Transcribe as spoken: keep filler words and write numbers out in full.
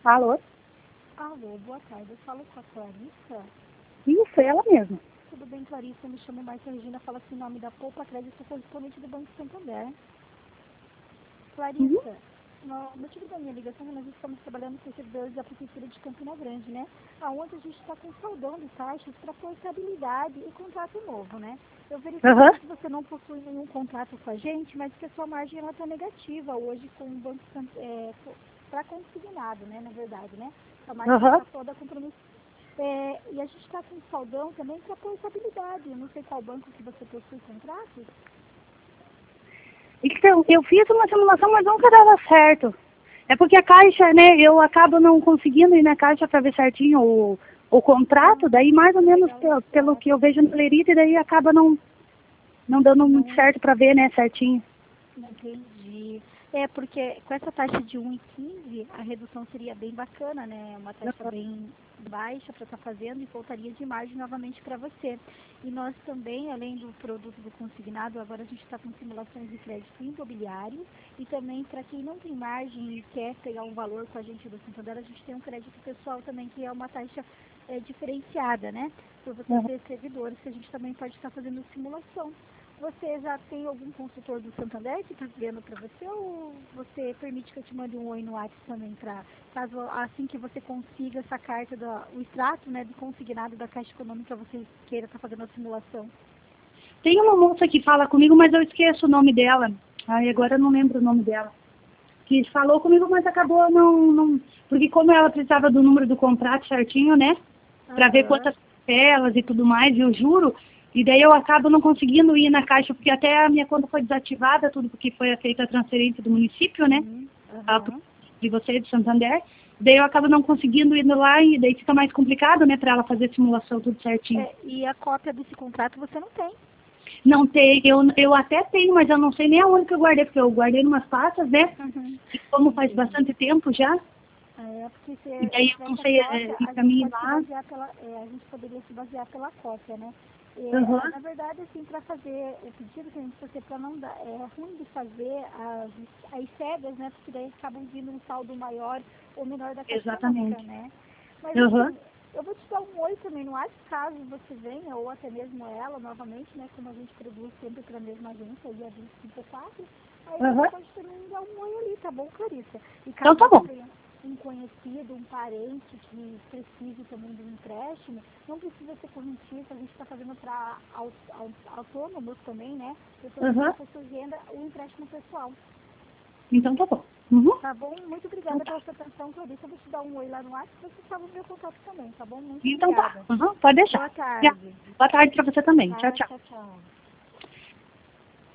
Alô? Alô, boa tarde. Eu falo com a Clarissa. Isso, ela mesma. Tudo bem, Clarissa? Eu me chamo Márcia Regina, fala assim em nome da Poupa Crédito, correspondente do Banco Santander. Clarissa, Uhum. o motivo da minha ligação é que nós estamos trabalhando com servidores da Prefeitura de Campina Grande, né? Aonde a gente está com saudão de taxas para portabilidade e contrato novo, né? Eu verifiquei Aham. que você não possui nenhum contrato com a gente, mas que a sua margem está negativa hoje com o Banco Santander, para consignado, né? Na verdade, né? A margem Aham. está toda comprometida. É, e a gente está com saudão também para portabilidade. Eu não sei qual banco que você possui contrato. Então, eu fiz uma simulação, mas nunca dava certo. É porque a caixa, né, eu acabo não conseguindo ir na caixa para ver certinho o, o contrato, daí mais ou Ah, menos pegar o pelo, pelo que eu extrato. vejo no Lerite, daí acaba não, não dando muito Não certo para ver, né, certinho. entendi. É, porque com essa taxa de um e quinze, a redução seria bem bacana, né? Uma taxa bem baixa para estar fazendo e voltaria de margem novamente para você. E nós também, além do produto do consignado, agora a gente está com simulações de crédito imobiliário e também para quem não tem margem e quer pegar um valor com a gente do Santander, a gente tem um crédito pessoal também que é uma taxa é, diferenciada, né? Por você Uhum. ser servidor, que a gente também pode estar fazendo simulação. Você já tem algum consultor do Santander que está vendo para você ou você permite que eu te mande um oi no WhatsApp também para caso assim que você consiga essa carta, do, o extrato, né, do consignado da Caixa Econômica, você queira estar tá fazendo a simulação? Tem uma moça que fala comigo, mas eu esqueço o nome dela. Ai, agora eu não lembro o nome dela. Que falou comigo, mas acabou não, não... Porque como ela precisava do número do contrato certinho, né? Para ver Aham. quantas telas e tudo mais, e eu juro. E daí eu acabo não conseguindo ir na caixa, porque até a minha conta foi desativada, tudo porque foi feita a transferência do município, né? Sim. A- Aham. De você, de Santander. Daí eu acabo não conseguindo ir lá e daí fica mais complicado, né? Para ela fazer a simulação tudo certinho. É, e a cópia desse contrato você não tem. Não tem, eu, eu até tenho, mas eu não sei nem aonde que eu guardei, porque eu guardei em umas pastas, né? Uhum. E como faz Entendi. bastante tempo já, É, porque se e eu daí eu não tivesse a sei é, cópia, a gente encaminhar pode se lá. basear pela, é, a gente poderia se basear pela cópia, né? Uhum. É, na verdade, assim, para fazer o pedido que a gente fazer para não dar, é ruim de fazer as, as cegas, né? Porque daí acabam vindo um saldo maior ou menor da Caixa Econômica, Exatamente. né? Mas Uhum. assim, eu vou te dar um oi também no WhatsApp, caso você venha, ou até mesmo ela novamente, né? Como a gente produz sempre para a mesma agência, aí a vinte e cinco quatro, aí Uhum. você pode também dar um oi ali, tá bom, Clarissa? E Então caso tá você bom. tenha um conhecido, um parente que precise também de um empréstimo, não precisa ser correntista, a gente está fazendo para autônomos também, né? Pessoas com Uhum. baixa renda, o empréstimo pessoal. Então tá bom. Uhum. Tá bom? Muito Então obrigada tá. pela sua atenção, Clarissa. Eu vou te dar um oi lá no WhatsApp, você sabe o meu contato também, tá bom? Muito Então tá. obrigada. Uhum. Pode deixar. Boa Já. tarde. Boa tarde pra você também. Tchau, Tá, tchau. tchau, tchau.